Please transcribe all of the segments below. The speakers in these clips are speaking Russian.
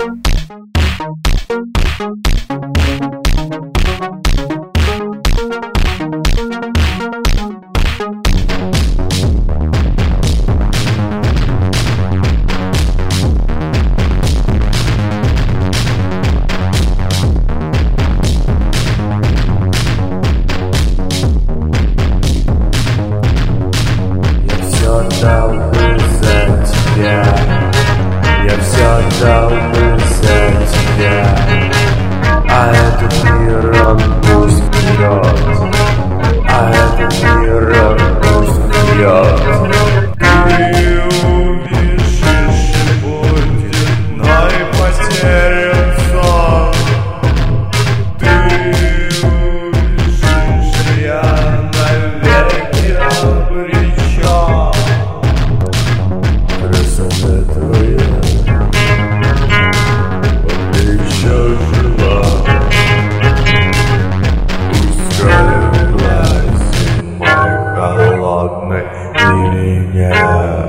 Дал бы за тебя, я все дал бы за тебя, а этот мир он пусть вперед, а этот мир он пусть вперед. Ты увидишь путь, но и потерян сон. Ты увидишь, я навеки обречен. Красота твоя, он еще жива, пускай власть зимой холодной ты меня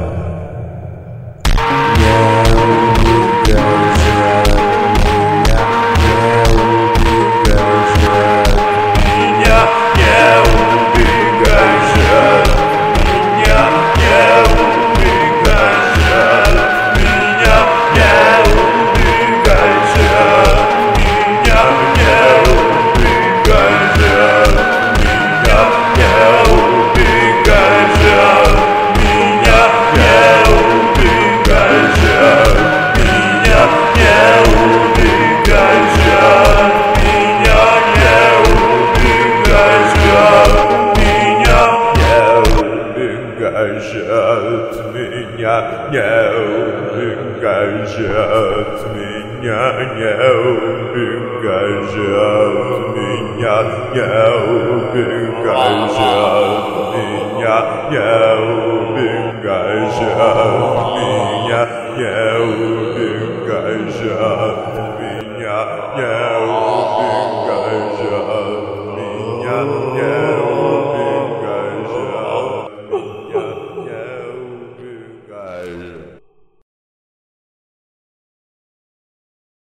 не убегаешь от меня, не убегаешь от меня, не убегаешь от меня, не убегаешь от меня, не убегаешь от меня, не убегаешь от меня, не убегаешь от меня, не убегаешь от меня, не убегаешь от меня, не убегаешь от меня, не убегаешь от меня, не убегаешь от меня, не убегаешь от меня, не убегаешь от меня, не убегаешь от меня, не убегаешь от меня, не